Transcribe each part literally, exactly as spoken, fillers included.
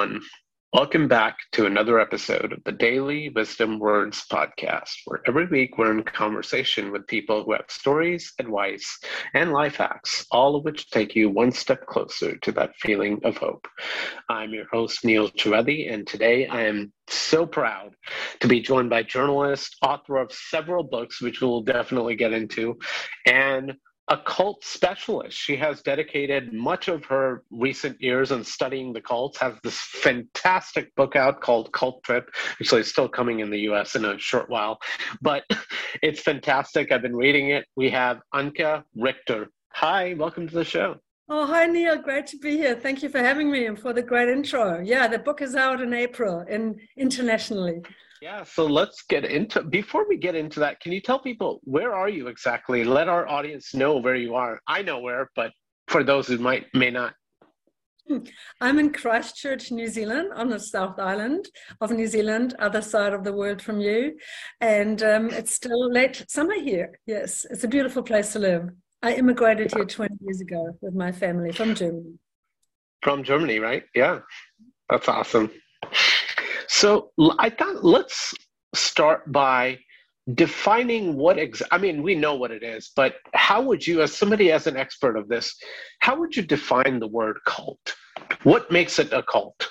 everyone. Welcome back to another episode of the Daily Wisdom Words podcast, where every week we're in conversation with people who have stories, advice, and life hacks, all of which take you one step closer to that feeling of hope. I'm your host, Neil Trivedi, and today I am so proud to be joined by journalist, author of several books, which we'll definitely get into, and a cult specialist. She has dedicated much of her recent years on studying the cults, has this fantastic book out called Cult Trip, actually it's still coming in the U S in a short while, but it's fantastic. I've been reading it. We have Anke Richter. Hi, welcome to the show. Oh, hi, Neil. Great to be here. Thank you for having me and for the great intro. Yeah, the book is out in April in internationally. Yeah, so let's get into, before we get into that, can you tell people, where are you exactly? Let our audience know where you are. I know where, but for those who might may not. I'm in Christchurch, New Zealand, on the South Island of New Zealand, other side of the world from you. And um, it's still late summer here. Yes, it's a beautiful place to live. I immigrated here twenty years ago with my family from Germany. From Germany, right? Yeah, that's awesome. So I thought let's start by defining what, ex- I mean, we know what it is, but how would you, as somebody as an expert of this, how would you define the word cult? What makes it a cult?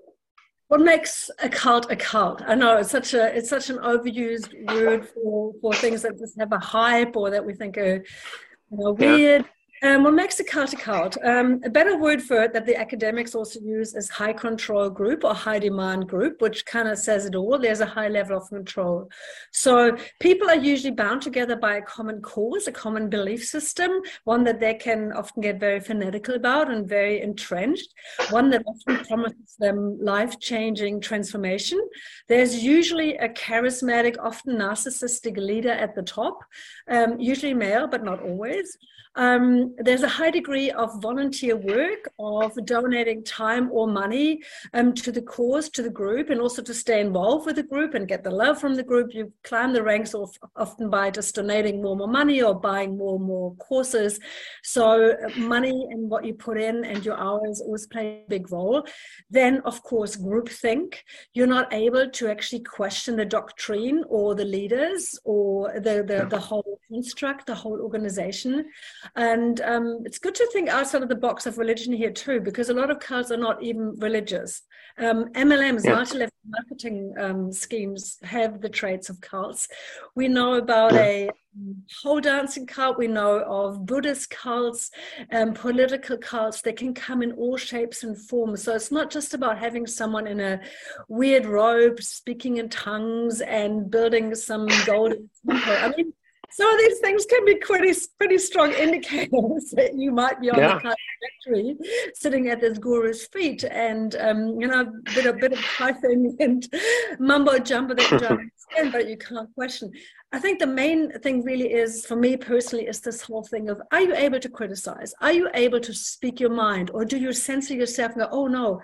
What makes a cult a cult? I know it's such a it's such an overused word for, for things that just have a hype or that we think are, you know, weird. Yeah. Um, what makes a cult a cult? Um, a better word for it that the academics also use is high control group or high demand group, which kind of says it all. There's a high level of control. So people are usually bound together by a common cause, a common belief system, one that they can often get very fanatical about and very entrenched, one that often promises them life-changing transformation. There's usually a charismatic, often narcissistic leader at the top, um, usually male, but not always. Um, there's a high degree of volunteer work, of donating time or money um, to the cause, to the group, and also to stay involved with the group and get the love from the group. You climb the ranks of, often by just donating more and more money or buying more and more courses. So money and what you put in and your hours always play a big role. Then, of course, groupthink. You're not able to actually question the doctrine or the leaders or the, the, the whole construct, the whole organization. And um, it's good to think outside of the box of religion here too, because a lot of cults are not even religious. Um, M L Ms, yeah. multi-level marketing um, schemes, have the traits of cults. We know about a pole dancing cult. We know of Buddhist cults, um, political cults. They can come in all shapes and forms. So it's not just about having someone in a weird robe speaking in tongues and building some golden temple. I mean, some of these things can be pretty, pretty strong indicators that you might be on yeah. the kind of trajectory, sitting at this guru's feet, and um, you know, a bit, a bit of typing and mumbo jumbo that you don't understand, but you can't question. I think the main thing really is, for me personally, is this whole thing of: are you able to criticize? Are you able to speak your mind, or do you censor yourself and go, "Oh no,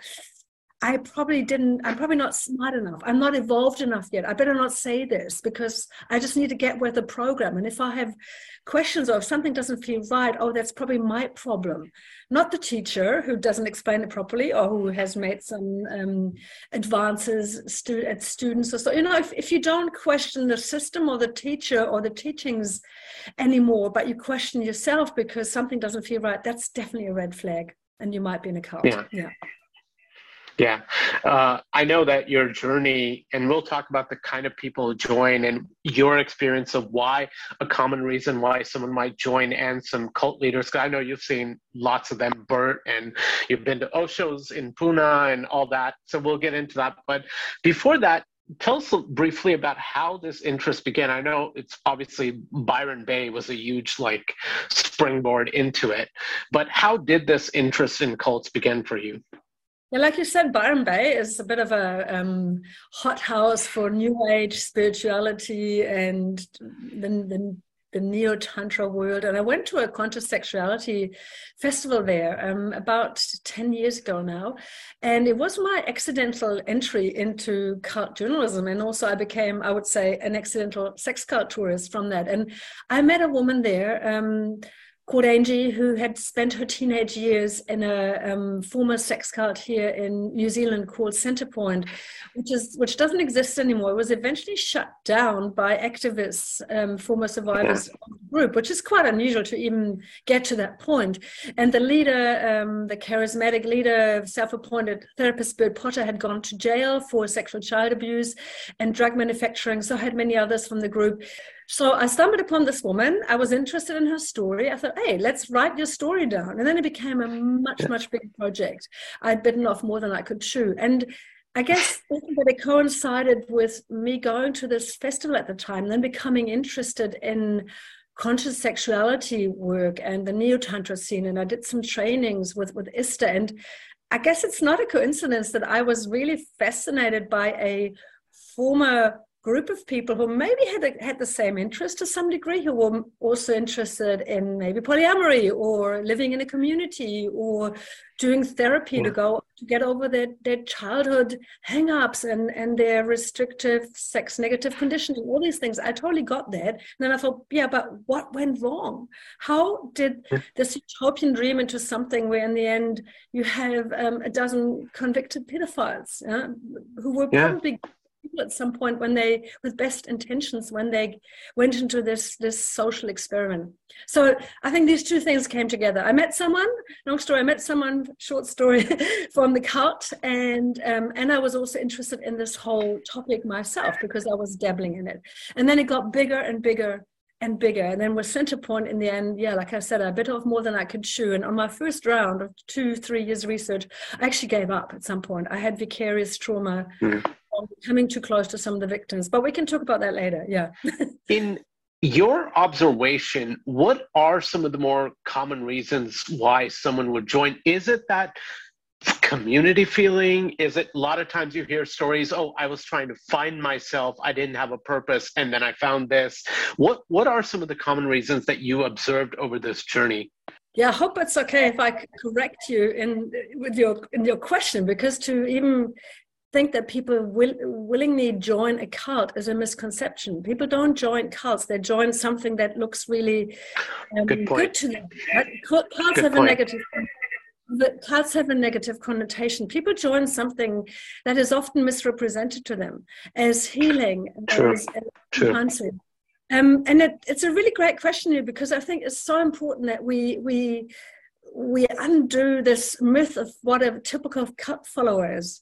I probably didn't, I'm probably not smart enough. I'm not evolved enough yet. I better not say this because I just need to get with the program. And if I have questions or if something doesn't feel right, oh, that's probably my problem. Not the teacher who doesn't explain it properly or who has made some um, advances stu- at students or so. You know, if, if you don't question the system or the teacher or the teachings anymore, but you question yourself because something doesn't feel right, that's definitely a red flag and you might be in a cult. Yeah. yeah. Yeah, uh, I know that your journey, and we'll talk about the kind of people who join and your experience of why, a common reason why someone might join, and some cult leaders. Cause I know you've seen lots of them, Bert, and you've been to Osho's in Pune and all that. So we'll get into that. But before that, tell us briefly about how this interest began. I know it's obviously Byron Bay was a huge like springboard into it, but how did this interest in cults begin for you? Yeah, like you said, Byron Bay is a bit of a um, hothouse for New Age spirituality and the, the, the Neo-Tantra world. And I went to a conscious sexuality festival there um, about ten years ago now. And it was my accidental entry into cult journalism. And also I became, I would say, an accidental sex cult tourist from that. And I met a woman there um, called Angie, who had spent her teenage years in a um, former sex cult here in New Zealand called Centrepoint, which is which doesn't exist anymore. It was eventually shut down by activists, um, former survivors Yeah. of the group, which is quite unusual to even get to that point. And the leader, um, the charismatic leader, self-appointed therapist Bert Potter, had gone to jail for sexual child abuse and drug manufacturing. So had many others from the group. So I stumbled upon this woman. I was interested in her story. I thought, hey, let's write your story down. And then it became a much, much bigger project. I'd bitten off more than I could chew. And I guess that it coincided with me going to this festival at the time, then becoming interested in conscious sexuality work and the neo-tantra scene. And I did some trainings with, with Esther. And I guess it's not a coincidence that I was really fascinated by a former group of people who maybe had a, had the same interest to some degree, who were also interested in maybe polyamory or living in a community or doing therapy yeah. to go to get over their, their childhood hang-ups and, and their restrictive sex negative conditioning, all these things. I totally got that. And then I thought, yeah, but what went wrong? How did this utopian dream into something where in the end you have um, a dozen convicted pedophiles uh, who were yeah. probably at some point when they, with best intentions, when they went into this this social experiment. So I think these two things came together. I met someone, long story, I met someone, short story, from the cult, and um, and I was also interested in this whole topic myself because I was dabbling in it. And then it got bigger and bigger and bigger. And then with Centrepoint in the end, yeah, like I said, I bit off more than I could chew. And on my first round of two, three years research, I actually gave up at some point. I had vicarious trauma. Mm. Coming too close to some of the victims, but we can talk about that later. Yeah. In your observation, what are some of the more common reasons why someone would join? Is it that community feeling? Is it a lot of times you hear stories, oh, I was trying to find myself, I didn't have a purpose, and then I found this. What what are some of the common reasons that you observed over this journey? Yeah, I hope it's okay if I correct you in with your in your question, because to even think that people will willingly join a cult is a misconception. People don't join cults; they join something that looks really um, good, good to them. Right? Cults good have point. a negative. The cults have a negative connotation. People join something that is often misrepresented to them as healing and True. as enhancing. Um, and it, it's a really great question here, because I think it's so important that we we we undo this myth of what a typical cult follower is.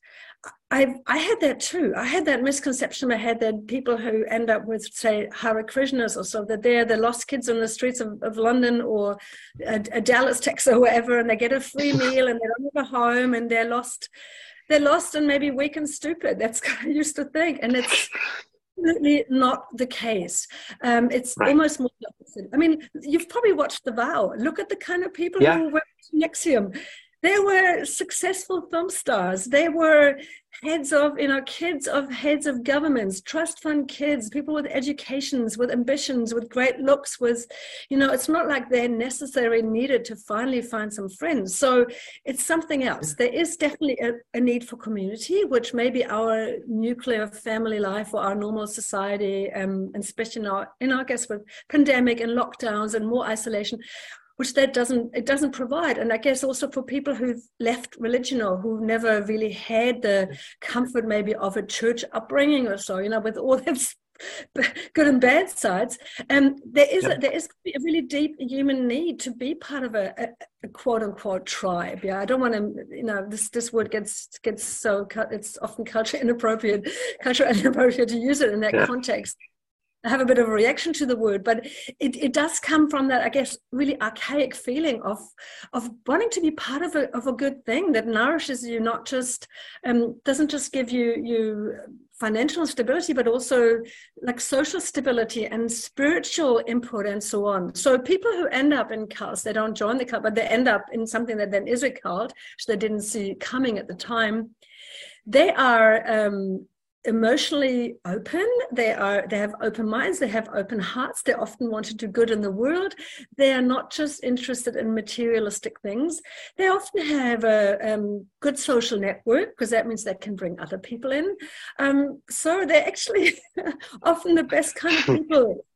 I I had that too. I had that misconception. I had that people who end up with, say, Hare Krishnas or so, that they're the lost kids on the streets of, of London or a, a Dallas, Texas or wherever, and they get a free meal and they don't have a home and they're lost. They're lost and maybe weak and stupid. That's what I used to think. And it's absolutely not the case. Um, it's right. almost more the opposite. I mean, you've probably watched The Vow. Look at the kind of people yeah. who were at Nexium. They were successful film stars. They were heads of, you know, kids of heads of governments, trust fund kids, people with educations, with ambitions, with great looks, with, you know, it's not like they're necessarily needed to finally find some friends. So it's something else. There is definitely a, a need for community, which maybe our nuclear family life or our normal society, um, and especially now, in our, I guess, with pandemic and lockdowns and more isolation, which that doesn't, it doesn't provide. And I guess also for people who've left religion or who never really had the comfort maybe of a church upbringing or so, you know, with all its good and bad sides, um, there is yeah. a, there is a really deep human need to be part of a, a, a quote unquote tribe. Yeah, I don't want to, you know, this this word gets gets so, it's often culture inappropriate, culture inappropriate to use it in that yeah. context. I have a bit of a reaction to the word, but it, it does come from that, I guess, really archaic feeling of of wanting to be part of a of a good thing that nourishes you, not just um, doesn't just give you you financial stability, but also like social stability and spiritual input and so on. So people who end up in cults, they don't join the cult, but they end up in something that then is a cult, which they didn't see coming at the time. They are um, emotionally open. They are they have open minds, they have open hearts, they often want to do good in the world. They are not just interested in materialistic things. They often have a um, good social network, because that means they can bring other people in. Um, so they're actually often the best kind of people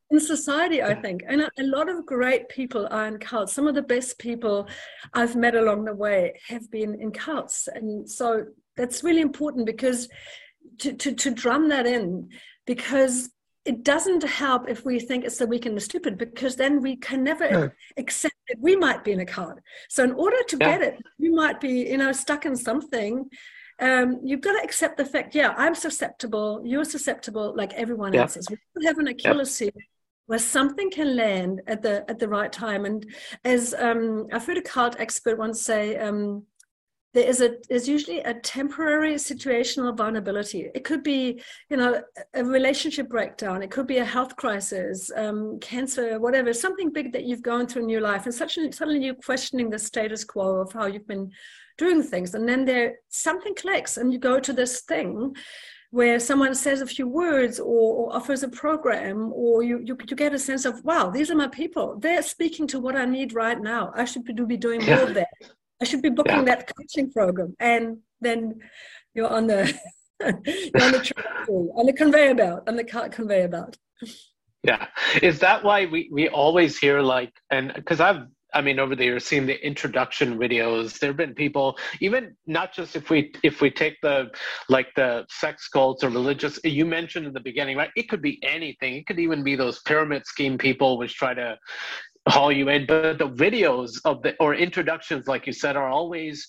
in society, I think. And a, a lot of great people are in cults. Some of the best people I've met along the way have been in cults. And so that's really important because to, to, to drum that in, because it doesn't help if we think it's the weak and the stupid, because then we can never yeah. accept that we might be in a cult. So in order to yeah. get it, you might be, you know, stuck in something. Um, you've got to accept the fact, yeah, I'm susceptible, you're susceptible like everyone yeah. else is. We have an Achilles heel where something can land at the at the right time. And as um, I've heard a cult expert once say, um, there is a is usually a temporary situational vulnerability. It could be, you know, a relationship breakdown. It could be a health crisis, um, cancer, whatever, something big that you've gone through in your life. And such, suddenly you're questioning the status quo of how you've been doing things. And then there something clicks and you go to this thing where someone says a few words or, or offers a program, or you, you you get a sense of, wow, these are my people. They're speaking to what I need right now. I should be, be doing more yeah. of that. I should be booking yeah. that coaching program. And then you're on the you're on the trajectory, on the conveyor belt, on the conveyor belt. Yeah. Is that why we, we always hear like, and because I've I mean, over the years, seeing the introduction videos, there have been people, even not just if we if we take the like the sex cults or religious, you mentioned in the beginning, right? It could be anything. It could even be those pyramid scheme people which try to haul you in. But the videos of the or introductions, like you said, are always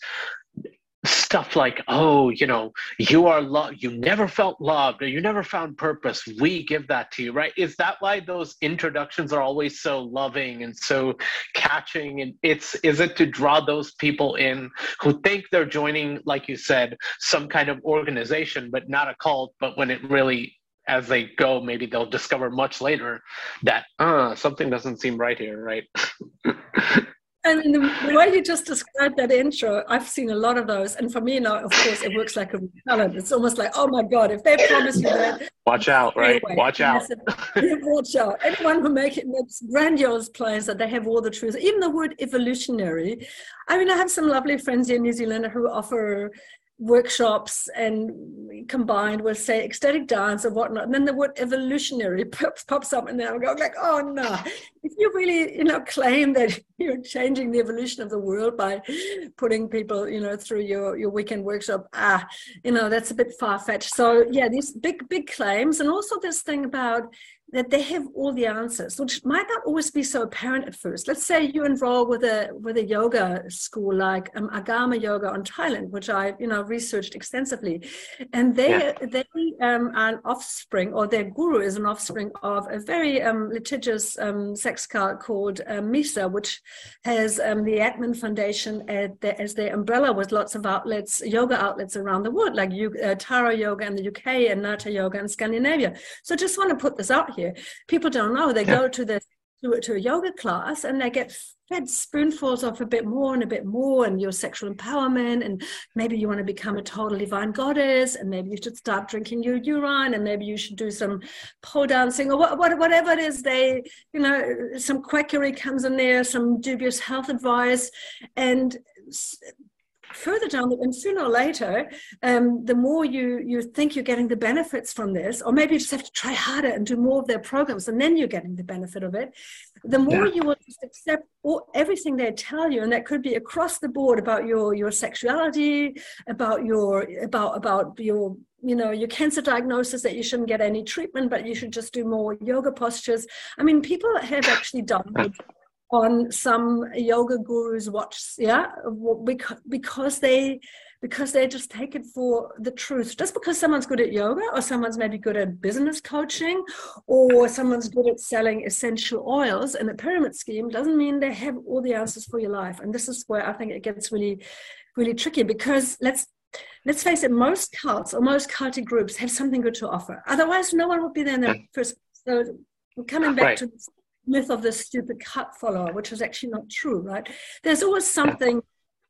stuff like, oh, you know, you are loved, you never felt loved, or you never found purpose. We give that to you, right? Is that why those introductions are always so loving and so catching? And it's, is it to draw those people in who think they're joining, like you said, some kind of organization, but not a cult, but when it really, as they go, maybe they'll discover much later that, uh, something doesn't seem right here, right? And the way you just described that intro, I've seen a lot of those. And for me now, of course, it works like a repellent. It's almost like, oh my God, if they promise you that. Watch out, right? Anyway, watch out. Watch out. Anyone who make it, makes grandiose claims that they have all the truth, even the word evolutionary. I mean, I have some lovely friends here in New Zealand who offer workshops and combined with, say, ecstatic dance or whatnot, and then the word evolutionary pops, pops up, and then I'm going like, oh no, if you really, you know, claim that you're changing the evolution of the world by putting people, you know, through your, your weekend workshop, ah, you know, that's a bit far-fetched. So yeah, these big, big claims, and also this thing about that they have all the answers, which might not always be so apparent at first. Let's say you enroll with a with a yoga school like um, Agama Yoga on Thailand, which I you know researched extensively, and they yeah. they um, are an offspring, or their guru is an offspring of a very um, litigious um, sex cult called um, Misa, which has um, the Atman Foundation at the, as their umbrella, with lots of outlets, yoga outlets around the world, like uh, Tara Yoga in the U K and Nata Yoga in Scandinavia. So just want to put this out here. People don't know. They go to the to, to a yoga class and they get fed spoonfuls of a bit more and a bit more, and your sexual empowerment, and maybe you want to become a total divine goddess, and maybe you should start drinking your urine, and maybe you should do some pole dancing, or what, what, whatever it is. They, you know, some quackery comes in there, some dubious health advice, and further down, and sooner or later, um, the more you you think you're getting the benefits from this, or maybe you just have to try harder and do more of their programs, and then you're getting the benefit of it, the more yeah. you will just accept all, everything they tell you, and that could be across the board about your your sexuality, about your about about your you know your cancer diagnosis, that you shouldn't get any treatment, but you should just do more yoga postures. I mean, people have actually died on some yoga gurus' watch, yeah, because because they because they just take it for the truth. Just because someone's good at yoga, or someone's maybe good at business coaching, or someone's good at selling essential oils in a pyramid scheme, doesn't mean they have all the answers for your life. And this is where I think it gets really, really tricky, because let's let's face it, most cults or most culty groups have something good to offer. Otherwise, no one would be there in the first place. So we're coming back right. to this myth of the stupid cult follower, which is actually not true, right? There's always something,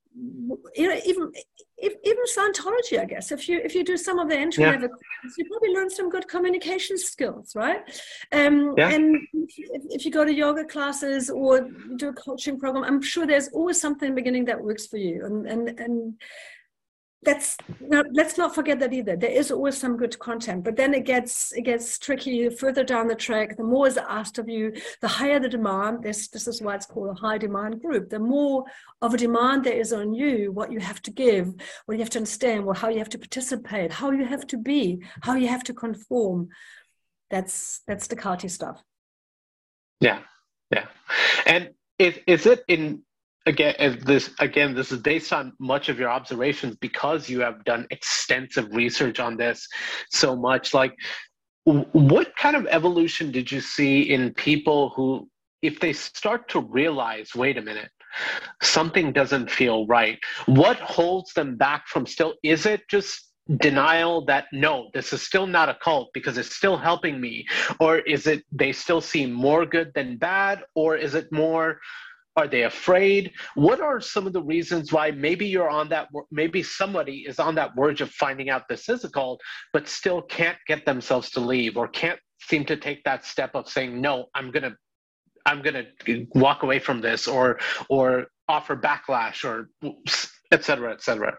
you know, even even Scientology, I guess. If you if you do some of the entry level, yeah. you probably learn some good communication skills, right? Um, yeah. And if, if you go to yoga classes or do a coaching program, I'm sure there's always something in the beginning that works for you. And and and that's no, let's not forget that either. There is always some good content, but then it gets it gets tricky further down the track. The more is asked of you, the higher the demand. This this is why it's called a high demand group. The more of a demand there is on you, what you have to give, what you have to understand, well, how you have to participate, how you have to be, how you have to conform. That's that's Descartes stuff. Yeah, yeah, and is is it in? Again, if this again, this is based on much of your observations because you have done extensive research on this so much. Like, what kind of evolution did you see in people who, if they start to realize, wait a minute, something doesn't feel right, what holds them back from still, is it just denial that, no, this is still not a cult because it's still helping me? Or is it they still see more good than bad? Or is it more, are they afraid? What are some of the reasons why maybe you're on that, maybe somebody is on that verge of finding out this is a cult, but still can't get themselves to leave or can't seem to take that step of saying, no, I'm going to, I'm going to walk away from this, or, or offer backlash, or et cetera, et cetera?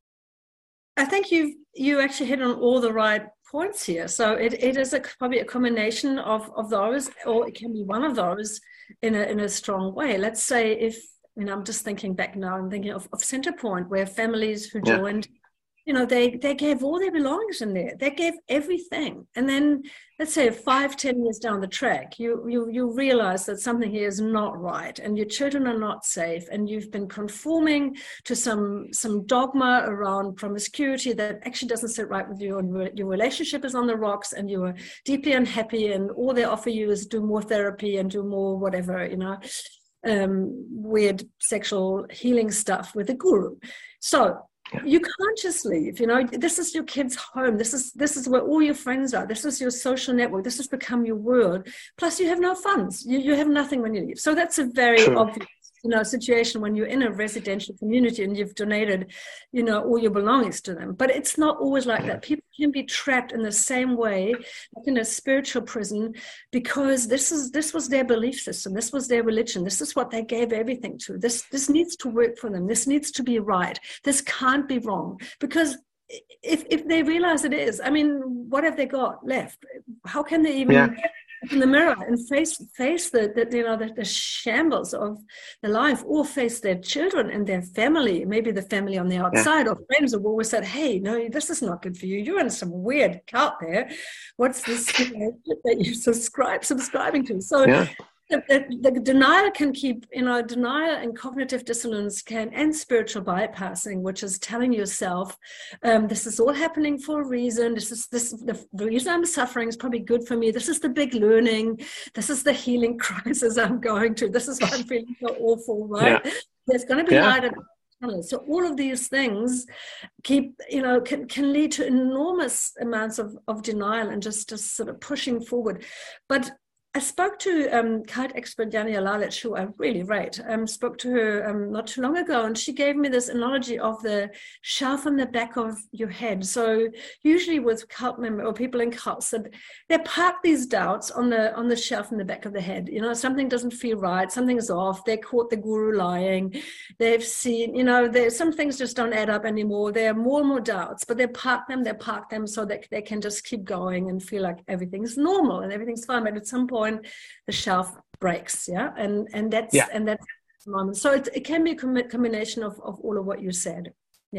I think you've, you actually hit on all the right points here. So it, it is a, probably a combination of, of those, or it can be one of those in a in a strong way. Let's say if, you know, I'm just thinking back now, I'm thinking of, of Centrepoint, where families who Yeah. joined, you know, they, they gave all their belongings in there. They gave everything. And then let's say five, ten years down the track, you, you, you realize that something here is not right and your children are not safe. And you've been conforming to some, some dogma around promiscuity that actually doesn't sit right with you. And your relationship is on the rocks and you are deeply unhappy. And all they offer you is do more therapy and do more whatever, you know, um, weird sexual healing stuff with a guru. So you can't just leave, you know, this is your kid's home. This is, this is where all your friends are. This is your social network. This has become your world. Plus you have no funds. You, you have nothing when you leave. So that's a very True. obvious, you know, situation when you're in a residential community and you've donated, you know, all your belongings to them. But it's not always like that. People can be trapped in the same way, like in a spiritual prison, because this is, this was their belief system. This was their religion. This is what they gave everything to. This, this needs to work for them. This needs to be right. This can't be wrong, because if, if they realize it is, I mean, what have they got left? How can they even Yeah. look in the mirror and face face the, the you know the, the shambles of their life, or face their children and their family, maybe the family on the outside, yeah. or friends who always said, hey, no, this is not good for you, you're in some weird cult there, what's this, you know, that you subscribe subscribing to? So yeah. The, the, the denial can keep, you know, denial and cognitive dissonance can, and spiritual bypassing, which is telling yourself, um, this is all happening for a reason. This is this the, the reason I'm suffering is probably good for me. This is the big learning. This is the healing crisis I'm going to. This is why I'm feeling so awful, right? Yeah. There's going to be yeah. light at the tunnel. So all of these things keep, you know, can, can lead to enormous amounts of, of denial and just, just sort of pushing forward. But I spoke to um, cult expert Janja Lalich, who I really rate. Um, spoke to her um, not too long ago, and she gave me this analogy of the shelf on the back of your head. So usually with cult members or people in cults, that they park these doubts on the on the shelf in the back of the head. You know, something doesn't feel right, something's off. They caught the guru lying. They've seen, you know, some things just don't add up anymore. There are more and more doubts, but they park them. They park them so that they can just keep going and feel like everything's normal and everything's fine. But at some point, the shelf breaks, yeah, and and that's yeah. and that's the moment. So it, it can be a com- combination of, of all of what you said. Yeah,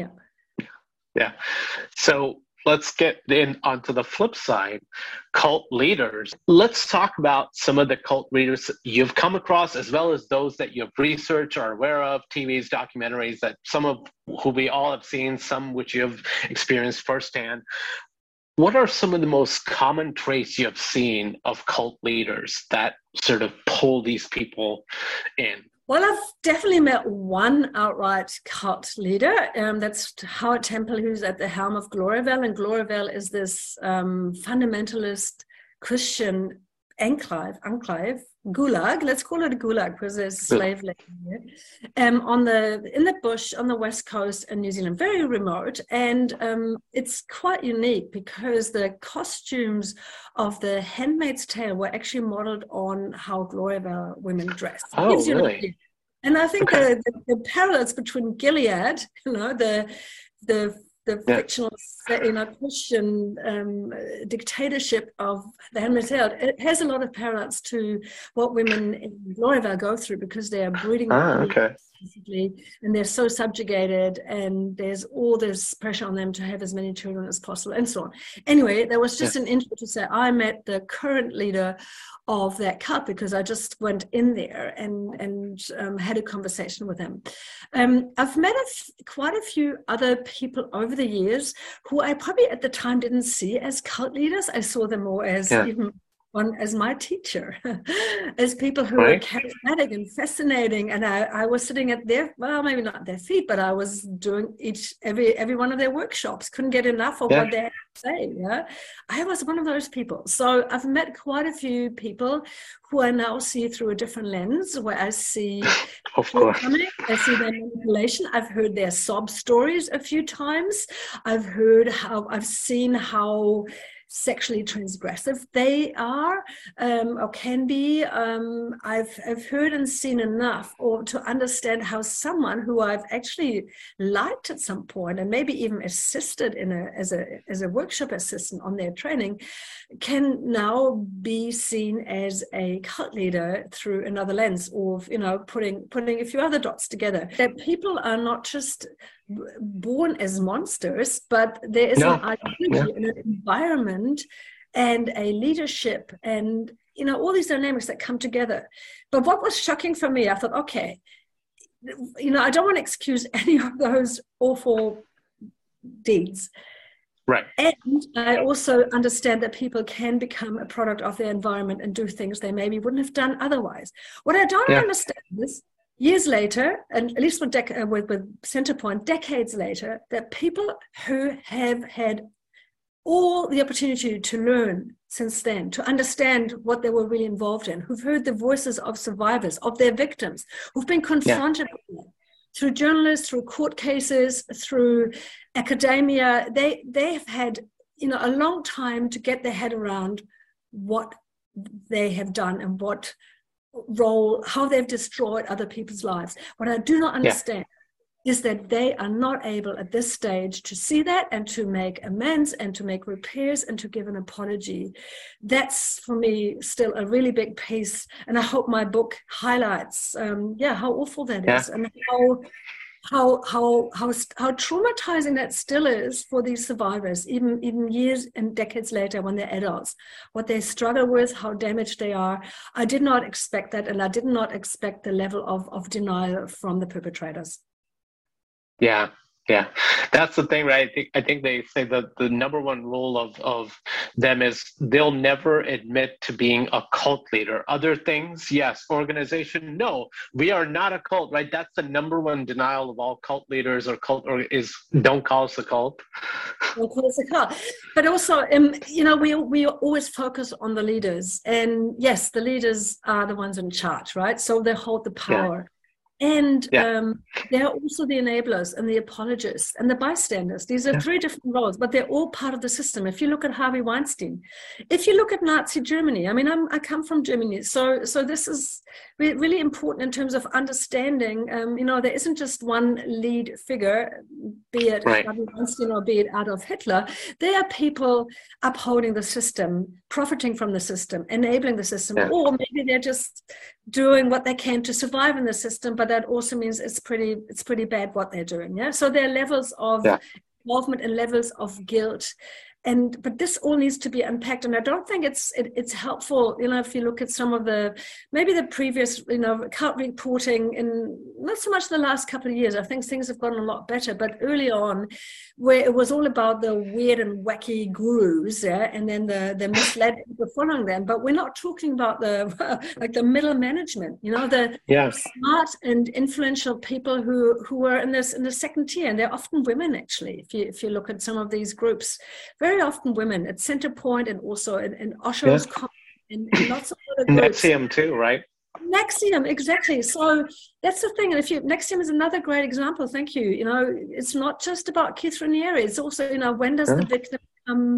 yeah. So let's get in onto the flip side, cult leaders. Let's talk about some of the cult leaders you've come across, as well as those that you've researched or are aware of, T Vs, documentaries, that some of who we all have seen, some which you've experienced firsthand. What are some of the most common traits you have seen of cult leaders that sort of pull these people in? Well, I've definitely met one outright cult leader. Um, that's Howard Temple, who's at the helm of Gloriavale. And Gloriavale is this um, fundamentalist Christian enclave, enclave, gulag, let's call it a gulag because there's a slave labor here, um, on the, in the bush on the west coast in New Zealand, very remote. And um, it's quite unique because the costumes of the Handmaid's Tale were actually modeled on how Gloriavale women dress. Oh, really? And I think okay. the, the, the parallels between Gilead, you know, the, the, the yeah. fictional, you know, Christian um, dictatorship of the Handmaid's Tale, it has a lot of parallels to what women in Gloriavale go through, because they are breeding Ah, okay. and they're so subjugated, and there's all this pressure on them to have as many children as possible, and so on. Anyway, there was just yeah. an intro to say I met the current leader of that cult because I just went in there and and um, had a conversation with him. Um, I've met a f- quite a few other people over the years who I probably at the time didn't see as cult leaders. I saw them more as yeah. even one as my teacher, as people who right. were charismatic and fascinating. And I, I was sitting at their, well, maybe not their feet, but I was doing each, every, every one of their workshops, couldn't get enough of yeah. what they had to say. Yeah. I was one of those people. So I've met quite a few people who I now see through a different lens, where I see, of course. I see their manipulation. I've heard their sob stories a few times. I've heard how, I've seen how sexually transgressive they are um, or can be. Um, I've, I've heard and seen enough or to understand how someone who I've actually liked at some point and maybe even assisted in a as a as a workshop assistant on their training can now be seen as a cult leader through another lens, or you know putting putting a few other dots together. That people are not just born as monsters, but there is no. an ideology yeah. and an environment and a leadership and you know all these dynamics that come together. But what was shocking for me, I thought, okay, you know, I don't want to excuse any of those awful deeds. Right. And I also understand that people can become a product of their environment and do things they maybe wouldn't have done otherwise. What I don't yeah. understand is years later, and at least with, dec- with, with Centrepoint, decades later, that people who have had all the opportunity to learn since then, to understand what they were really involved in, who've heard the voices of survivors, of their victims, who've been confronted yeah. with them, through journalists, through court cases, through academia, they they have had you know a long time to get their head around what they have done and what role, how they've destroyed other people's lives. What I do not understand yeah. is that they are not able at this stage to see that and to make amends and to make repairs and to give an apology. That's for me still a really big piece, and I hope my book highlights um, yeah how awful that yeah. is, and how how how how how traumatizing that still is for these survivors, even even years and decades later when they're adults, what they struggle with, how damaged they are. I did not expect that, and I did not expect the level of, of denial from the perpetrators. Yeah, yeah. That's the thing, right? I think, I think they say that the number one rule of, of them is they'll never admit to being a cult leader. Other things, yes. Organization, no. We are not a cult, right? That's the number one denial of all cult leaders or cult, or is don't call us a cult. Don't call us a cult. But also, um, you know, we we always focus on the leaders. And yes, the leaders are the ones in charge, right? So they hold the power. Yeah. And yeah. um, they're also the enablers and the apologists and the bystanders. These are yeah. three different roles, but they're all part of the system. If you look at Harvey Weinstein, if you look at Nazi Germany, I mean, I'm, I come from Germany, so so this is re- really important in terms of understanding, um, you know, there isn't just one lead figure, be it right. Harvey Weinstein or be it Adolf Hitler. There are people upholding the system, profiting from the system, enabling the system, yeah. or maybe they're just doing what they can to survive in the system, but that also means it's pretty it's pretty bad what they're doing. Yeah. So there are levels of yeah. involvement and levels of guilt. And but this all needs to be unpacked, and I don't think it's it, it's helpful. You know, if you look at some of the maybe the previous, you know, cult reporting in not so much the last couple of years. I think things have gotten a lot better, but early on, where it was all about the weird and wacky gurus, yeah, and then the the misled people following them. But we're not talking about the like the middle management. You know, the yeah. smart and influential people who who are in this in the second tier, and they're often women actually. If you if you look at some of these groups. Very often women at Centrepoint and also in, in Osho's yeah. and, and lots of other groups. NXIVM too, right? NXIVM, exactly. So that's the thing. And if you NXIVM is another great example. Thank you. You know, it's not just about Keith Raniere. It's also, you know, when does yeah. the victim become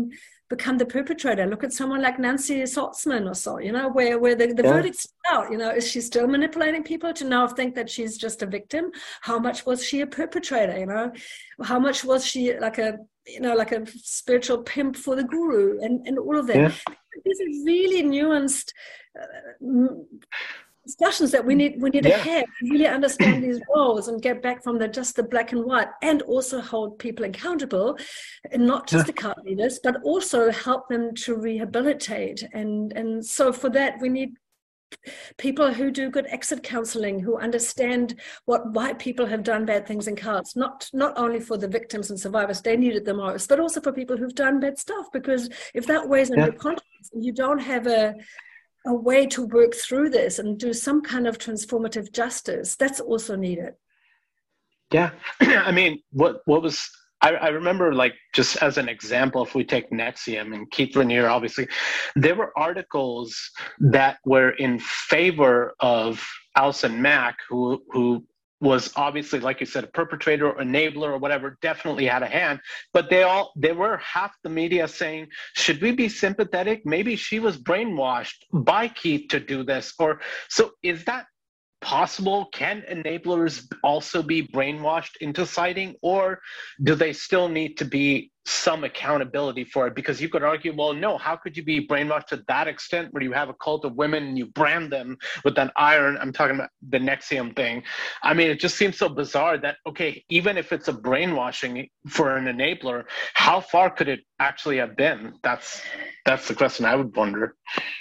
become the perpetrator. Look at someone like Nancy Saltzman or so, you know, where, where the, the yeah. verdict's out, you know, is she still manipulating people to now think that she's just a victim? How much was she a perpetrator, you know? How much was she like a, you know, like a spiritual pimp for the guru and, and all of that? Yeah. These are really nuanced uh, discussions that we need we need yeah. to have to really understand these roles and get back from the just the black and white, and also hold people accountable, and not just yeah. the cult leaders, but also help them to rehabilitate. And and so for that we need people who do good exit counseling, who understand what why people have done bad things in cults, not not only for the victims and survivors, they need it the most, but also for people who've done bad stuff. Because if that weighs on yeah. your conscience and you don't have a a way to work through this and do some kind of transformative justice, that's also needed. Yeah. I mean, what, what was, I, I remember, like, just as an example, if we take N X I V M and Keith Raniere, obviously, there were articles that were in favor of Alison Mack, who, who was obviously, like you said, a perpetrator or enabler or whatever, definitely had a hand, but they all, they were half the media saying, should we be sympathetic? Maybe she was brainwashed by Keith to do this. Or, so is that possible? Can enablers also be brainwashed into siding, or do they still need to be some accountability for it? Because you could argue, well, no, how could you be brainwashed to that extent where you have a cult of women and you brand them with that iron? I'm talking about the N X I V M thing. I mean, it just seems so bizarre that, okay, even if it's a brainwashing for an enabler, how far could it actually have been? That's that's the question I would wonder.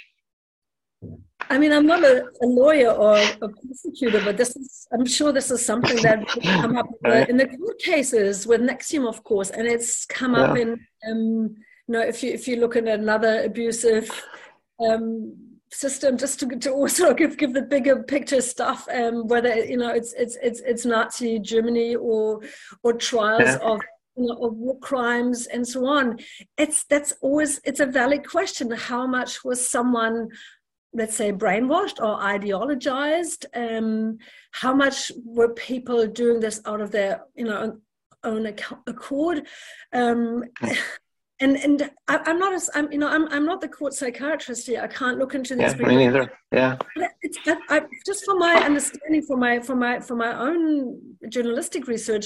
I mean, I'm not a, a lawyer or a prosecutor, but this is, I'm sure this is something that will come up in the, in the court cases with N X I V M, of course, and it's come yeah. up in, um, you know, if you if you look at another abusive um, system, just to, to also give give the bigger picture stuff, um, whether you know it's it's it's it's Nazi Germany or or trials yeah. of. You know, of war crimes and so on. It's that's always it's a valid question. How much was someone, let's say, brainwashed or ideologized? Um, how much were people doing this out of their, you know, own accord? Um, and and I, I'm not as I'm you know I'm I'm not the court psychiatrist here. I can't look into this. Yeah, me neither. Yeah. It's I, I, just from my understanding, from my from my from my own journalistic research.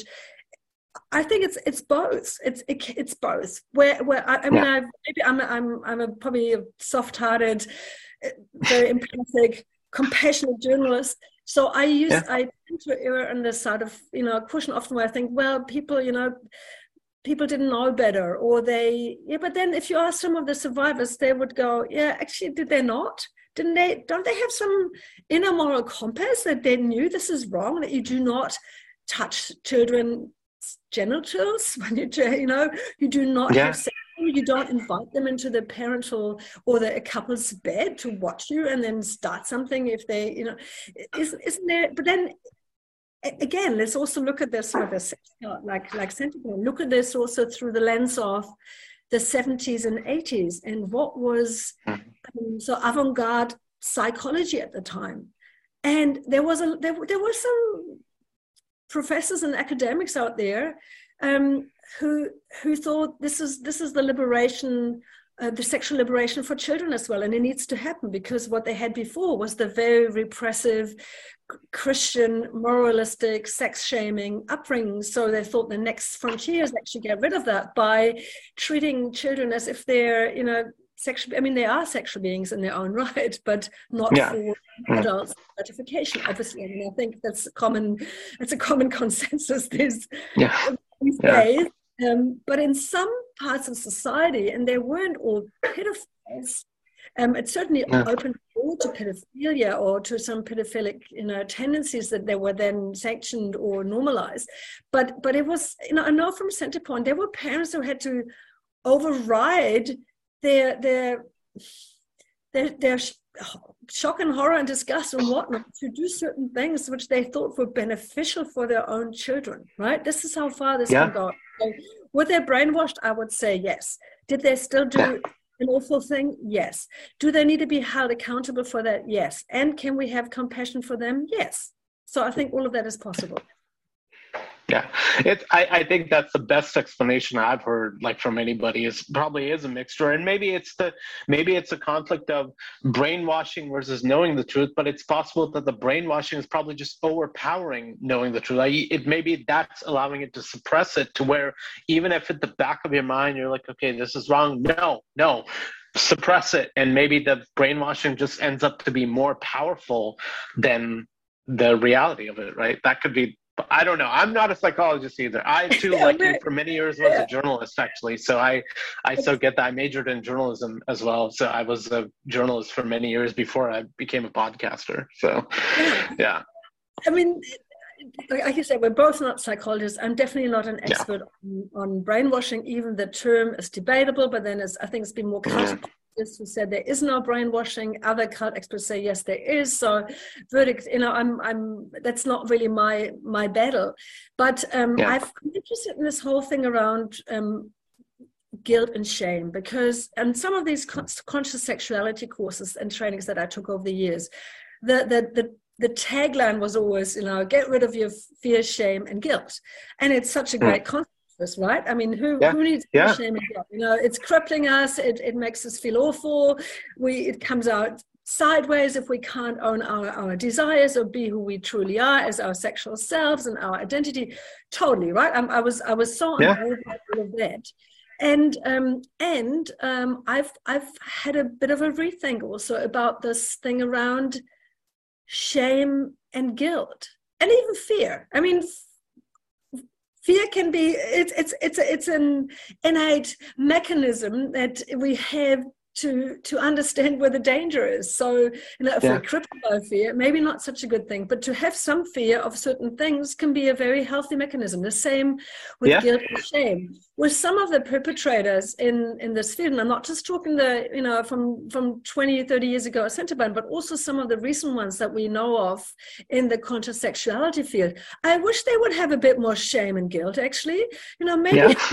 I think it's it's both. It's it, it's both. Where where I, I mean, yeah. I, maybe I'm a, I'm I'm a probably a soft-hearted, very empathic, compassionate journalist. So I use yeah. I tend to err on the side of you know question often where I think, well, people you know people didn't know better, or they yeah. But then if you ask some of the survivors, they would go, yeah, actually, did they not? Didn't they? Don't they have some inner moral compass that they knew this is wrong? That you do not touch children genitals when you you know you do not yeah. have sex, you don't invite them into the parental or the couple's bed to watch you and then start something if they you know isn't, isn't there? But then again, let's also look at this sort of a, like like sentiment look at this also through the lens of the seventies and eighties and what was um, so avant-garde psychology at the time. And there was a there, there was some professors and academics out there um, who who thought this is this is the liberation, uh, the sexual liberation for children as well, and it needs to happen because what they had before was the very repressive Christian, moralistic, sex-shaming upbringing. So they thought the next frontier is actually get rid of that by treating children as if they're, you know, sexual. I mean, they are sexual beings in their own right, but not yeah. for adults' gratification. Obviously, I mean, I think that's a common. It's a common consensus these, yeah. these yeah. days. Um, but in some parts of society, and they weren't all pedophiles. Um, it certainly yeah. opened the door to pedophilia or to some pedophilic, you know, tendencies that they were then sanctioned or normalized. But but it was, you know, I know from Centerpoint there were parents who had to override their their their, their shock and horror and disgust and whatnot to do certain things which they thought were beneficial for their own children. Right? This is how far this yeah. can go. So, were they brainwashed? I would say yes. Did they still do yeah. an awful thing? Yes. Do they need to be held accountable for that? Yes. And can we have compassion for them? Yes. So I think all of that is possible. Yeah, it. I, I think that's the best explanation I've heard, like from anybody. Is probably is a mixture, and maybe it's the maybe it's a conflict of brainwashing versus knowing the truth. But it's possible that the brainwashing is probably just overpowering knowing the truth. Like it maybe that's allowing it to suppress it to where even if at the back of your mind you're like, okay, this is wrong. No, no, suppress it, and maybe the brainwashing just ends up to be more powerful than the reality of it. Right? That could be. I don't know. I'm not a psychologist either. I too, like you, for many years was a journalist actually. So I, I so get that. I majored in journalism as well. So I was a journalist for many years before I became a podcaster. So, yeah. I mean, like you said, we're both not psychologists. I'm definitely not an expert yeah. on, on brainwashing. Even the term is debatable, but then it's, I think it's been more counter. Mm. Who said there is no brainwashing. Other cult experts say yes, there is. So, verdict. You know, I'm, I'm. That's not really my my battle. But um, yeah. I've been interested in this whole thing around um, guilt and shame because, and some of these con- conscious sexuality courses and trainings that I took over the years, the the the the tagline was always, you know, get rid of your fear, shame, and guilt, and it's such a great mm. concept. Right? I mean, who yeah. who needs yeah. shame and guilt? You know, it's crippling us. It it makes us feel awful. We it comes out sideways if we can't own our, our desires or be who we truly are as our sexual selves and our identity. Totally right. I'm, I was I was so yeah. unaware of all of that, and um and um I've I've had a bit of a rethink also about this thing around shame and guilt and even fear. I mean. Fear can be, it's it's it's it's an innate mechanism that we have to to understand where the danger is. So, you know, if yeah. we're crippled by fear, maybe not such a good thing, but to have some fear of certain things can be a very healthy mechanism. The same with yeah. guilt and shame. With some of the perpetrators in, in this field, and I'm not just talking the, you know, from, from twenty, thirty years ago at Centerburn, but also some of the recent ones that we know of in the conscious sexuality field. I wish they would have a bit more shame and guilt, actually. You know, maybe yeah.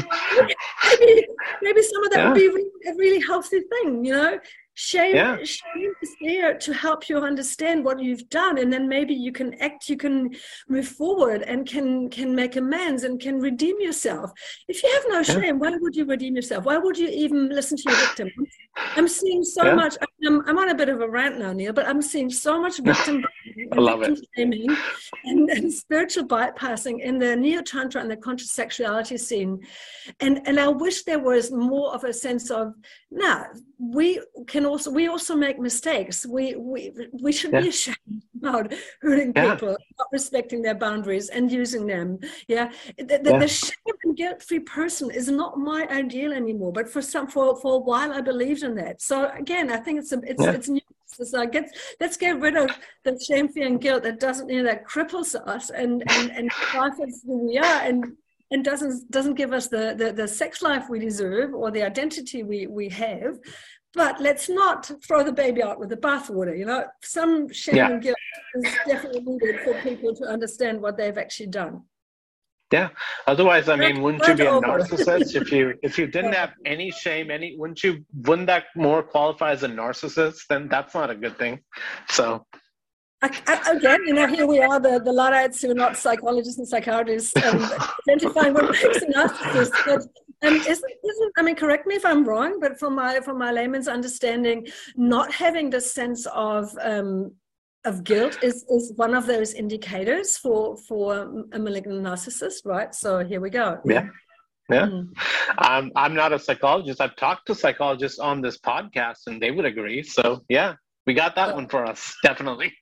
maybe, maybe some of that yeah. would be really, a really healthy thing, you know? Shame, yeah. shame is there to help you understand what you've done, and then maybe you can act, you can move forward and can can make amends and can redeem yourself. If you have no yeah. shame, why would you redeem yourself? Why would you even listen to your victim? I'm seeing so yeah. much, I'm, I'm on a bit of a rant now, Neil, but I'm seeing so much victim I love victim it. shaming and, and spiritual bypassing in the neo-tantra and the conscious sexuality scene. And, and I wish there was more of a sense of, nah, we can also we also make mistakes. We we we should yeah. be ashamed about hurting yeah. people, not respecting their boundaries and using them. Yeah, the, the, yeah. the shame and guilt-free person is not my ideal anymore. But for some for, for a while, I believed in that. So again, I think it's a, it's yeah. it's new. So like get, let's get rid of the shame, fear, and guilt that doesn't you know that cripples us and and and stifles who we are and. and doesn't doesn't give us the, the, the sex life we deserve or the identity we, we have. But let's not throw the baby out with the bathwater, you know. Some shame yeah. and guilt is definitely needed for people to understand what they've actually done. Yeah. Otherwise, I mean, wouldn't you be a narcissist if you if you didn't yeah. have any shame, any wouldn't you wouldn't that more qualify as a narcissist? Then that's not a good thing. So I, I, again, you know, here we are, the, the Luddites who are not psychologists and psychiatrists, um, identifying what makes a narcissist. But um, isn't, isn't, I mean, correct me if I'm wrong, but from my from my layman's understanding, not having this sense of um, of guilt is, is one of those indicators for for a malignant narcissist, right? So here we go. Yeah. Yeah. Mm. Um, I'm not a psychologist. I've talked to psychologists on this podcast and they would agree. So yeah. We got that one for us, definitely.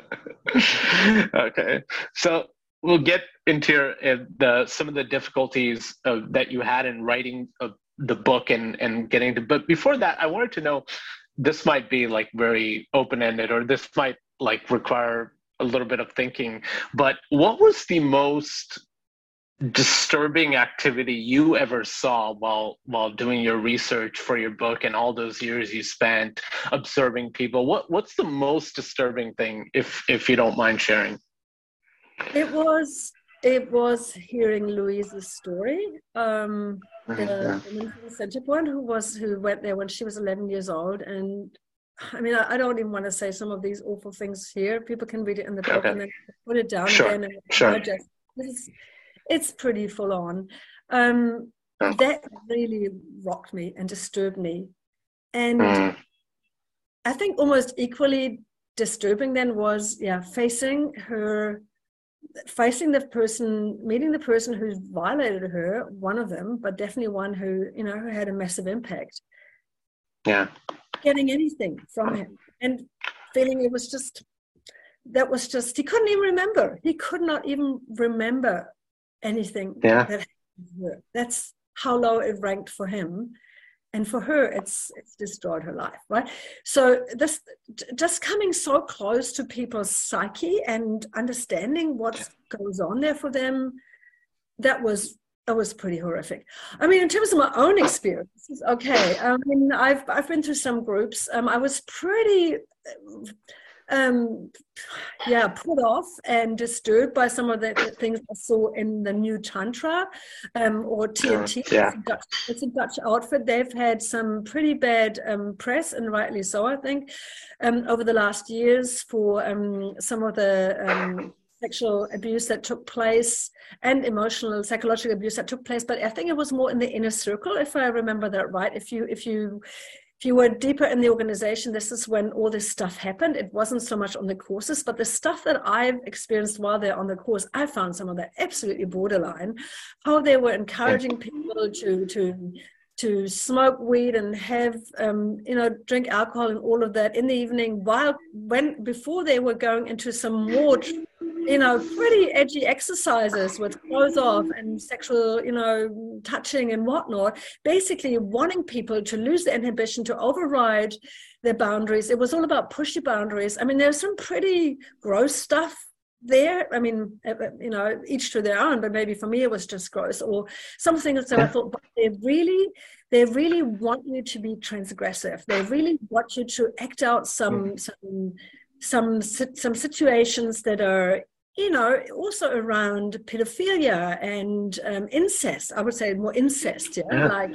Okay, so we'll get into your, uh, the some of the difficulties uh, that you had in writing uh, the book and and getting to. But before that, I wanted to know. This might be like very open-ended, or this might like require a little bit of thinking. But what was the most disturbing activity you ever saw while while doing your research for your book and all those years you spent observing people? What what's the most disturbing thing, if if you don't mind sharing? It was it was hearing Louise's story. Um, the woman from Centerburn who was who went there when she was eleven years old, and I mean I, I don't even want to say some of these awful things here. People can read it in the book okay. and then put it down sure. again and sure. digest. This is, it's pretty full on. Um, that really rocked me and disturbed me. And mm. I think almost equally disturbing then was, yeah, facing her, facing the person, meeting the person who's violated her, one of them, but definitely one who, you know, who had a massive impact. Yeah. Getting anything from him and feeling it was just, that was just, he couldn't even remember. He could not even remember anything. Yeah. That happened to her. That's how low it ranked for him. And for her, it's it's destroyed her life, right? So this, just coming so close to people's psyche and understanding what goes on there for them, that was that was pretty horrific. I mean, in terms of my own experiences, okay. I mean, I've I've been through some groups. Um, I was pretty. Um, yeah, put off and disturbed by some of the, the things I saw in the new Tantra um, or T N T. Yeah. It's, a Dutch, it's a Dutch outfit. They've had some pretty bad um, press, and rightly so, I think, um, over the last years for um, some of the um, sexual abuse that took place and emotional, psychological abuse that took place. But I think it was more in the inner circle, if I remember that right. If you, if you, If you were deeper in the organization, this is when all this stuff happened. It wasn't so much on the courses, but the stuff that I've experienced while they're on the course, I found some of that absolutely borderline. How they were encouraging people to to to smoke weed and have um, you know, drink alcohol and all of that in the evening, while when before they were going into some more, you know, pretty edgy exercises with clothes off and sexual, you know, touching and whatnot, basically wanting people to lose their inhibition, to override their boundaries. It was all about pushy boundaries. I mean, there's some pretty gross stuff there. I mean, you know, each to their own, but maybe for me it was just gross or something. So I thought, but they really, they really want you to be transgressive. They really want you to act out some, some, some, some situations that are, you know, also around pedophilia and um, incest. I would say more incest, yeah, yeah. like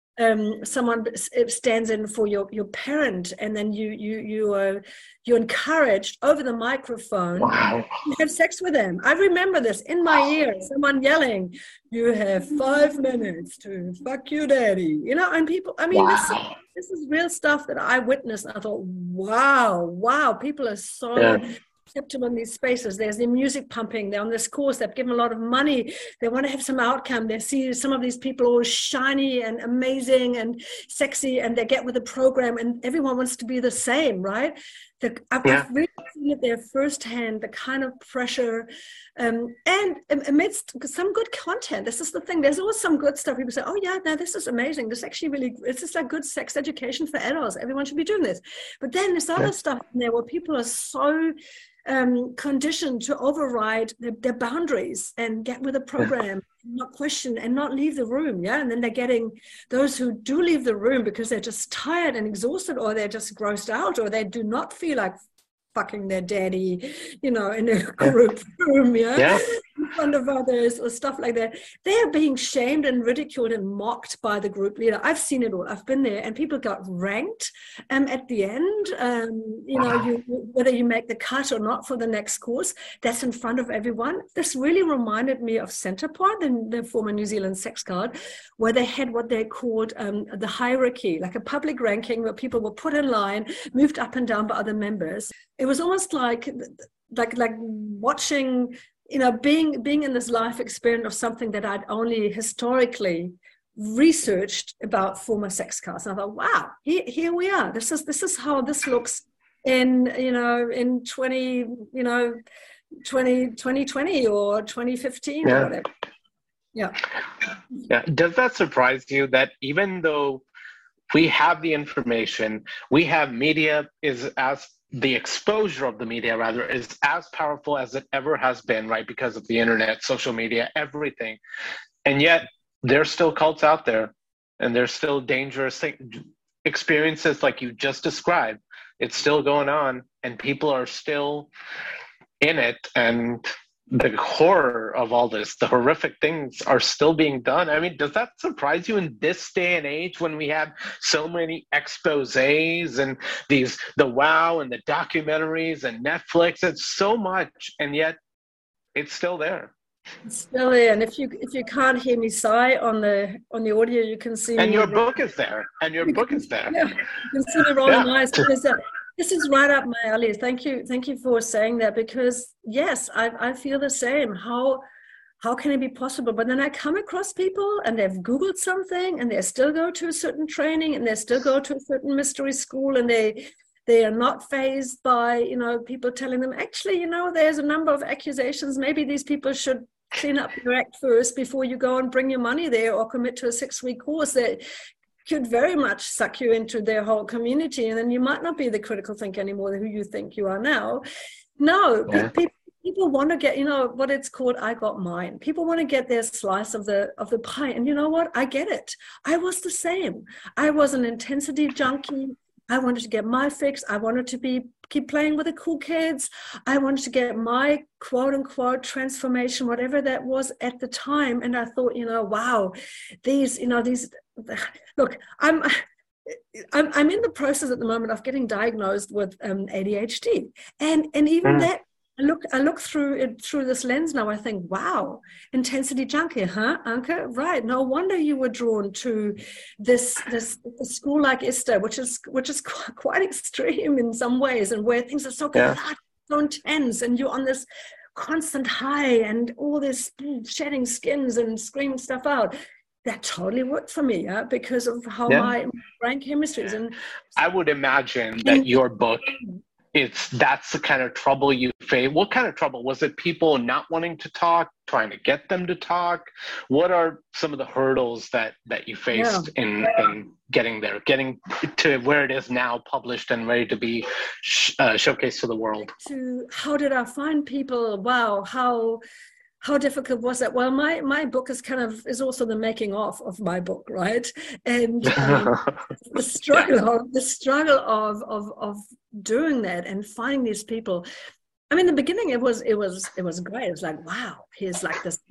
um, someone stands in for your, your parent, and then you you you are you're encouraged over the microphone wow. to have sex with them. I remember this in my ear, someone yelling, "You have five minutes to fuck your daddy," you know, and people. I mean, wow. this is, this is real stuff that I witnessed. I thought, wow, wow, people are so. Yeah. Kept them in these spaces. There's the music pumping. They're on this course. They've given a lot of money. They want to have some outcome. They see some of these people all shiny and amazing and sexy, and they get with the program, and everyone wants to be the same, right? The, I've, yeah. I've really seen it there firsthand, the kind of pressure, um, and amidst some good content. This is the thing. There's always some good stuff. People say, "Oh yeah, no, this is amazing. This actually really, this is like good sex education for adults. Everyone should be doing this." But then there's other yeah. stuff in there where people are so um, conditioned to override their, their boundaries and get with a program, yeah. not question and not leave the room. Yeah. And then they're getting those who do leave the room because they're just tired and exhausted, or they're just grossed out, or they do not feel like fucking their daddy, you know, in a group yeah. room, yeah? yeah, in front of others or stuff like that. They are being shamed and ridiculed and mocked by the group leader. I've seen it all. I've been there, and people got ranked um, at the end. Um, you know, you, whether you make the cut or not for the next course, that's in front of everyone. This really reminded me of Centrepoint, the, the former New Zealand sex card, where they had what they called um, the hierarchy, like a public ranking where people were put in line, moved up and down by other members. It was almost like, like, like watching, you know, being being in this life experience of something that I'd only historically researched about former sex cards. And I thought, wow, here, here we are. This is this is how this looks in, you know, in twenty, you know, twenty, twenty twenty or twenty fifteen yeah. or whatever. Yeah. Yeah. Does that surprise you that even though we have the information, we have media is as the exposure of the media rather is as powerful as it ever has been, right? Because of the internet, social media, everything. And yet there's still cults out there, and there's still dangerous experiences like you just described. It's still going on, and people are still in it. And the horror of all this, the horrific things are still being done. I mean, does that surprise you in this day and age when we have so many exposés and these, the WOW and the documentaries and Netflix? It's so much, and yet it's still there. Still there, and if you if you can't hear me sigh on the on the audio, you can see And me. your book is there. And your book can, is there. yeah, you can see me rolling my eyes. Because, uh, this is right up my alley. Thank you, thank you for saying that. Because yes, I I feel the same. How how can it be possible? But then I come across people and they've Googled something and they still go to a certain training and they still go to a certain mystery school and they. They are not fazed by, you know, people telling them, actually, you know, there's a number of accusations. Maybe these people should clean up your act first before you go and bring your money there or commit to a six-week course that could very much suck you into their whole community. And then you might not be the critical thinker anymore who you think you are now. No, yeah. people, people want to get, you know, what it's called, I got mine. People want to get their slice of the of the pie. And you know what? I get it. I was the same. I was an intensity junkie. I wanted to get my fix. I wanted to be keep playing with the cool kids. I wanted to get my quote unquote transformation, whatever that was at the time. And I thought, you know, wow, these, you know, these, look, I'm, I'm, I'm in the process at the moment of getting diagnosed with um, A D H D. And, and even mm. that, I look, I look through it through this lens now. I think, wow, intensity junkie, huh, Anke? Right. No wonder you were drawn to this this school like ISTA, which is which is quite extreme in some ways, and where things are so yeah. so intense, and you're on this constant high, and all this shedding skins and screaming stuff out. That totally worked for me, yeah, because of how yeah. my brain chemistry is. And I would imagine that your book. It's that's the kind of trouble you face. What kind of trouble? Was it people not wanting to talk, trying to get them to talk? What are some of the hurdles that, that you faced yeah. in, in getting there, getting to where it is now published and ready to be sh- uh, showcased to the world? To how did I find people? Wow, how how difficult was that? Well, my my book is kind of is also the making of of my book, right? And um, the struggle yeah. of the struggle of of of doing that and finding these people. I mean, in the beginning it was it was it was great. It was like, wow, here's like this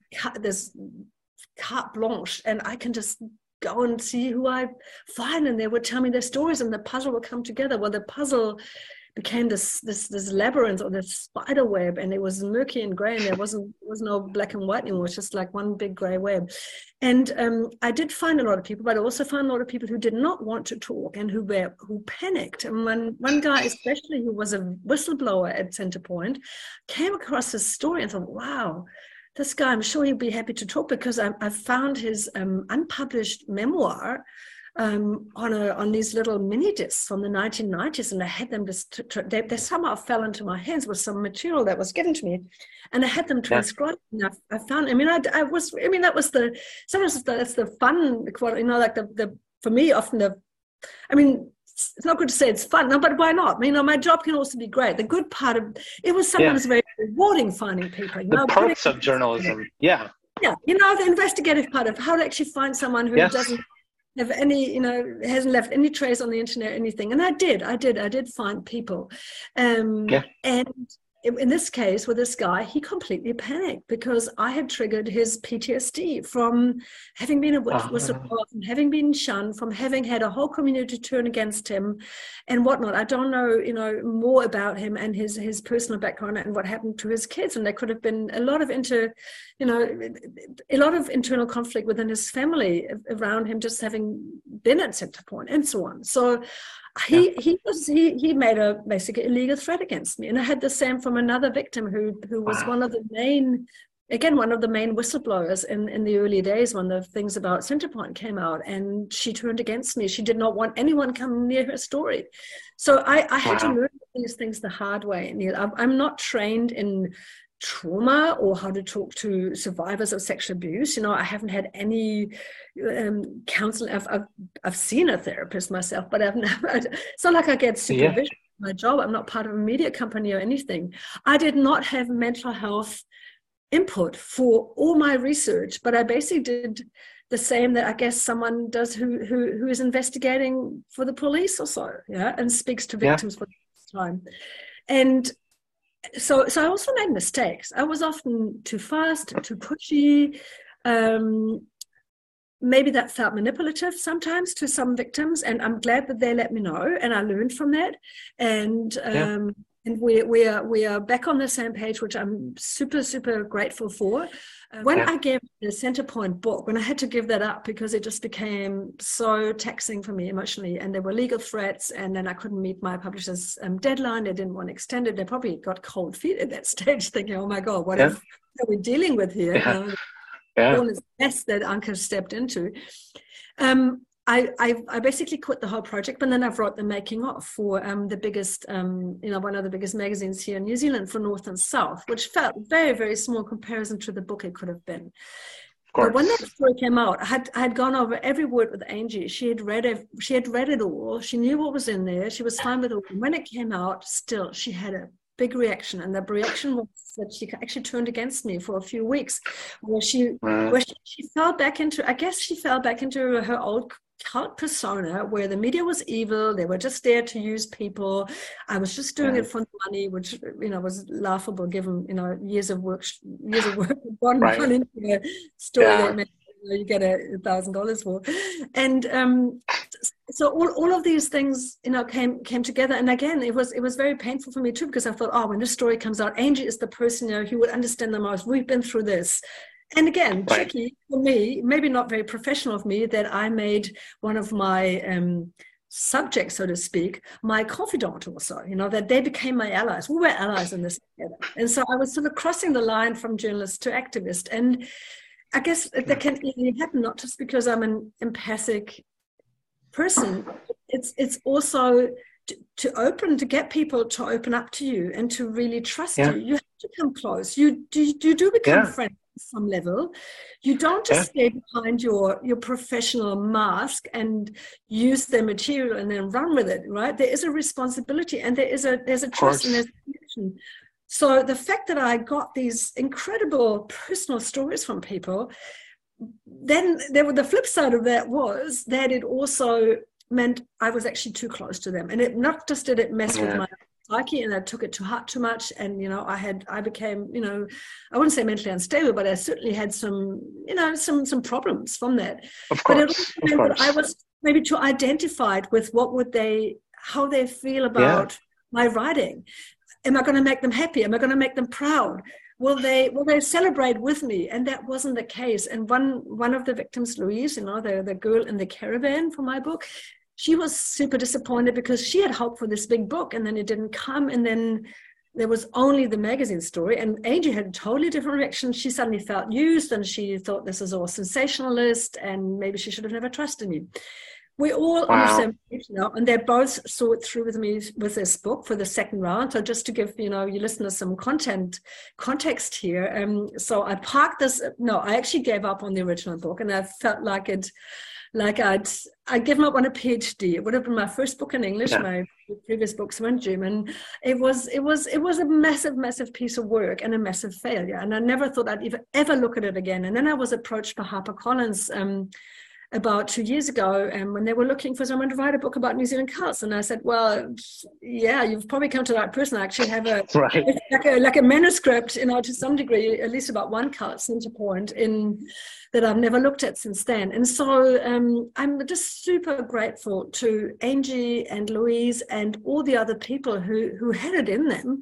this carte blanche, and I can just go and see who I find, and they would tell me their stories, and the puzzle would come together. Well, the puzzle became this this this labyrinth or this spider web, and it was murky and gray, and there wasn't there was no black and white anymore. It was just like one big gray web. And um, I did find a lot of people, but I also found a lot of people who did not want to talk and who were who panicked. And one one guy especially, who was a whistleblower at Centerpoint, came across his story and thought, wow, this guy, I'm sure he'd be happy to talk, because I, I found his um, unpublished memoir Um, on a on these little mini discs from the nineteen nineties, and I had them just they, they somehow fell into my hands with some material that was given to me, and I had them transcribed. Yeah. And I, I found. I mean, I, I was. I mean, that was the sometimes it's the, that's the fun. You know, like the the for me often the. I mean, it's not good to say it's fun, no, but why not? I mean, you know, my job can also be great. The good part of it was sometimes yeah. very rewarding finding people. You the know, perks of journalism. Yeah. Yeah, you know, the investigative part of how to actually find someone who yes. doesn't have any, you know, hasn't left any trace on the internet or anything. And I did, I did, I did find people. Um, yeah. And in this case with this guy, he completely panicked because I had triggered his P T S D from having been a whistleblower, from having been shunned, from having had a whole community turn against him and whatnot. I don't know, you know, more about him and his, his personal background and what happened to his kids. And there could have been a lot of inter, you know, a lot of internal conflict within his family around him just having been at Centerpoint and so on. So He yeah. he was he he made a basically illegal threat against me, and I had the same from another victim who who was wow. one of the main, again one of the main whistleblowers in in the early days when the things about Centerpoint came out, and she turned against me. She did not want anyone coming near her story, so I I had wow. to learn these things the hard way. Neil, I'm, I'm not trained in trauma or how to talk to survivors of sexual abuse. You know, I haven't had any um, counseling. I've, I've I've seen a therapist myself, but I've never. It's not like I get supervision yeah. for my job. I'm not part of a media company or anything. I did not have mental health input for all my research, but I basically did the same that I guess someone does who who who is investigating for the police or so, yeah, and speaks to victims yeah. for the first time, and. So, so I also made mistakes. I was often too fast, too pushy. Um, maybe that felt manipulative sometimes to some victims, and I'm glad that they let me know, and I learned from that. And um, yeah. And we we are we are back on the same page, which I'm super super grateful for. Uh, when yeah. I gave the Centerpoint book, when I had to give that up because it just became so taxing for me emotionally, and there were legal threats, and then I couldn't meet my publisher's um, deadline. They didn't want to extend it. They probably got cold feet at that stage, thinking, "Oh my God, what yeah. if, are we dealing with here?" Yeah. You know, yeah. all this mess that Anke stepped into. Um, I, I, I basically quit the whole project, but then I wrote the making of for um, the biggest, um, you know, one of the biggest magazines here in New Zealand for North and South, which felt very, very small in comparison to the book it could have been. But when that story came out, I had I had gone over every word with Angie. She had read it. She had read it all. She knew what was in there. She was fine with it. And when it came out, still she had a big reaction, and the reaction was that she actually turned against me for a few weeks, where she mm. where she, she fell back into. I guess she fell back into her old cult persona, where the media was evil. They were just there to use people. I was just doing yeah. it for the money, which, you know, was laughable given, you know, years of work, years of work, one, right. one into a story yeah. that made, you know, you get a thousand dollars for. And um, so all, all of these things, you know, came came together. And again, it was it was very painful for me too, because I thought, oh, when this story comes out, Angie is the person, you know, who would understand the most. We've been through this. And again, right. tricky for me, maybe not very professional of me, that I made one of my um, subjects, so to speak, my confidant also, you know, that they became my allies. We were allies in this together. And so I was sort of crossing the line from journalist to activist. And I guess that can easily happen, not just because I'm an empathic person. It's, it's also to, to open, to get people to open up to you and to really trust yeah. you. You have to come close. You do, you do become yeah. friends. Some level. You don't just yeah. stay behind your your professional mask and use their material and then run with it, right? There is a responsibility, and there is a there's a trust and there's a connection. So the fact that I got these incredible personal stories from people, then there were the flip side of that was that it also meant I was actually too close to them, and it not just did it mess yeah. with my psyche, and I took it to heart too much, and you know I had I became you know I wouldn't say mentally unstable, but I certainly had some you know some some problems from that. Of course, but it also of meant course. that I was maybe too identified with what would they how they feel about yeah. my writing. Am I going to make them happy? Am I going to make them proud? Will they will they celebrate with me? And that wasn't the case. And one one of the victims, Louise, you know the the girl in the caravan for my book, she was super disappointed because she had hoped for this big book, and then it didn't come. And then there was only the magazine story, and Angie had a totally different reaction. She suddenly felt used, and she thought this is all sensationalist, and maybe she should have never trusted me. We're all wow. on the same page now, and they both saw it through with me with this book for the second round. So just to give you know your listeners some content context here, um, so I parked this. No, I actually gave up on the original book, and I felt like it. Like I'd, I'd given up on a PhD. It would have been my first book in English. Yeah. My previous books were in German. It was, it was, it was a massive, massive piece of work and a massive failure. And I never thought I'd ever, ever look at it again. And then I was approached by HarperCollins um, about two years ago, and when they were looking for someone to write a book about New Zealand cults, and I said, "Well, yeah, you've probably come to the right person. I actually have a right. like a like a manuscript, you know, to some degree, at least about one cult, Centerpoint, in that I've never looked at since then." And so um, I'm just super grateful to Angie and Louise and all the other people who who had it in them.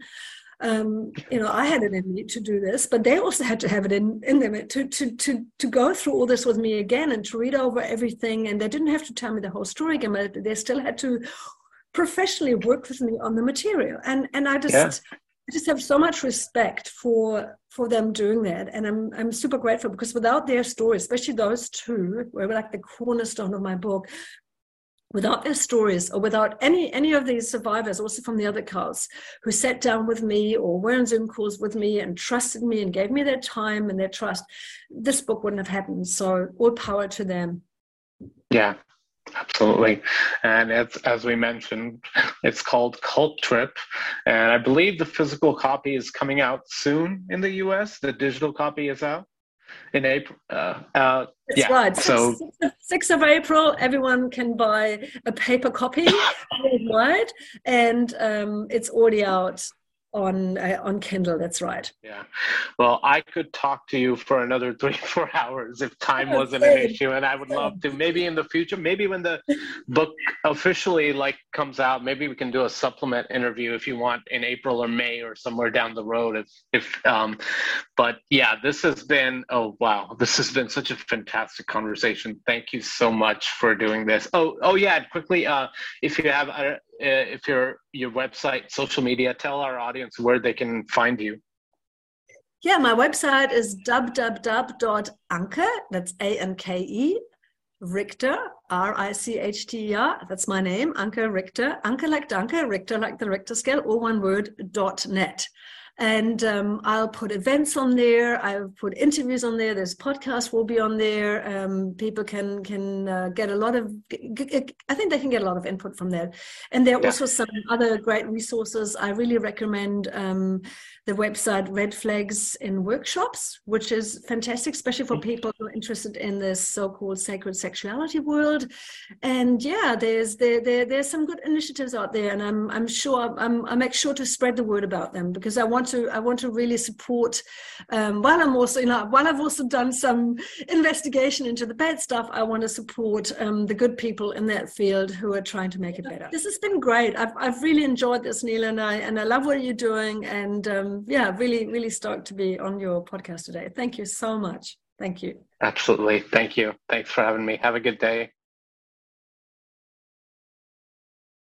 Um, you know, I had it in me to do this, but they also had to have it in, in them to, to, to, to go through all this with me again and to read over everything. And they didn't have to tell me the whole story again, but they still had to professionally work with me on the material. And, and I just, yeah. I just have so much respect for, for them doing that. And I'm, I'm super grateful, because without their stories, especially those two, were like the cornerstone of my book, without their stories, or without any any of these survivors, also from the other cults, who sat down with me or were on Zoom calls with me and trusted me and gave me their time and their trust, this book wouldn't have happened. So all power to them. Yeah, absolutely. And it's, as we mentioned, it's called Cult Trip. And I believe the physical copy is coming out soon in the U S. The digital copy is out in April. Uh, uh, That's yeah. right. So sixth of April, everyone can buy a paper copy worldwide, and um, it's already out on uh, on Kindle. That's right. Yeah. Well, I could talk to you for another three, four hours if time wasn't an issue, and I would love to. Maybe in the future, maybe when the book officially like comes out, maybe we can do a supplement interview if you want in April or May or somewhere down the road. If if um, but yeah, this has been oh wow, this has been such a fantastic conversation. Thank you so much for doing this. Oh oh yeah, quickly, uh, if you have uh, if your your website, social media, tell our audience where they can find you. Yeah, my website is w w w dot anke, that's A N K E, Richter, R I C H T E R, that's my name, Anke Richter, Anke like Danke, Richter like the Richter scale, all one word, dot net. And um, I'll put events on there. I'll put interviews on there. There's podcasts will be on there. Um, people can can uh, get a lot of, I think they can get a lot of input from there. And there are yeah. also some other great resources. I really recommend um, the website Red Flags in Workshops, which is fantastic, especially for people who are interested in this so-called sacred sexuality world. And yeah, there's there, there there's some good initiatives out there, and I'm I'm sure I'm, I make sure to spread the word about them, because I want to I want to really support. Um, while I'm also you know while I've also done some investigation into the bad stuff, I want to support um, the good people in that field who are trying to make it better. This has been great. I've I've really enjoyed this, Neil, and I and I love what you're doing, and um, yeah, really really stoked to be on your podcast today. Thank you so much. Thank you. Absolutely. Thank you. Thanks for having me. Have a good day.